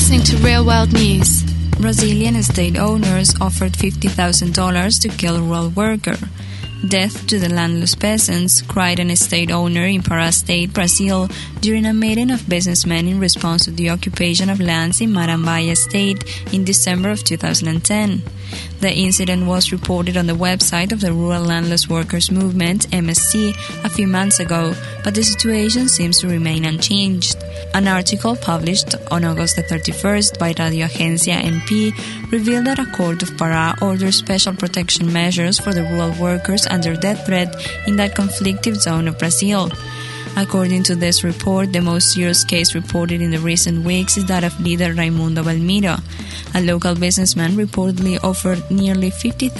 listening to Real World News. Brazilian estate owners offered $50,000 to kill rural worker. Death to the landless peasants, cried an estate owner in Pará State, Brazil, during a meeting of businessmen in response to the occupation of lands in Marambaia State in December of 2010. The incident was reported on the website of the Rural Landless Workers Movement, MSC, a few months ago, but the situation seems to remain unchanged. An article published on August 31st by Radio Agencia MP revealed that a court of Pará ordered special protection measures for the rural workers under death threat in that conflicted zone of Brazil. According to this report, the most serious case reported in the recent weeks is that of leader Raimundo Belmiro. A local businessman reportedly offered nearly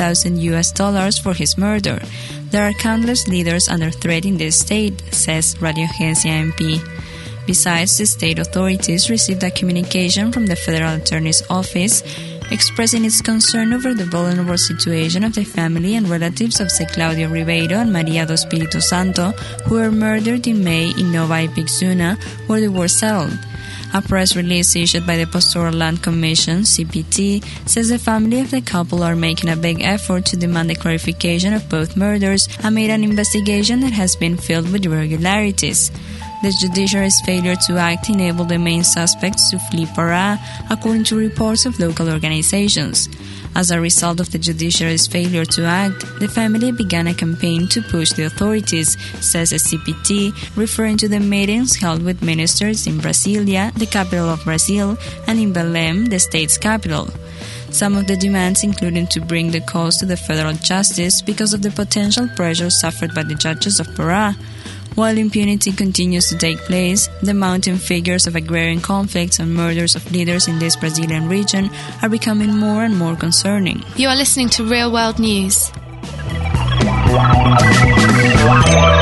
$50,000 for his murder. There are countless leaders under threat in this state, says Radio Agencia MP. Besides, the state authorities received a communication from the Federal Attorney's Office expressing its concern over the vulnerable situation of the family and relatives of Zé Claudio Ribeiro and Maria do Espírito Santo, who were murdered in May in Nova Ipixuna, where they were settled. A press release issued by the Pastoral Land Commission, CPT, says the family of the couple are making a big effort to demand the clarification of both murders amid an investigation that has been filled with irregularities. The judiciary's failure to act enabled the main suspects to flee Pará, according to reports of local organizations. As a result of the judiciary's failure to act, the family began a campaign to push the authorities, says the CPT, referring to the meetings held with ministers in Brasilia, the capital of Brazil, and in Belém, the state's capital. Some of the demands included to bring the cause to the federal justice because of the potential pressure suffered by the judges of Pará. While impunity continues to take place, the mounting figures of agrarian conflicts and murders of leaders in this Brazilian region are becoming more and more concerning. You are listening to Real World News.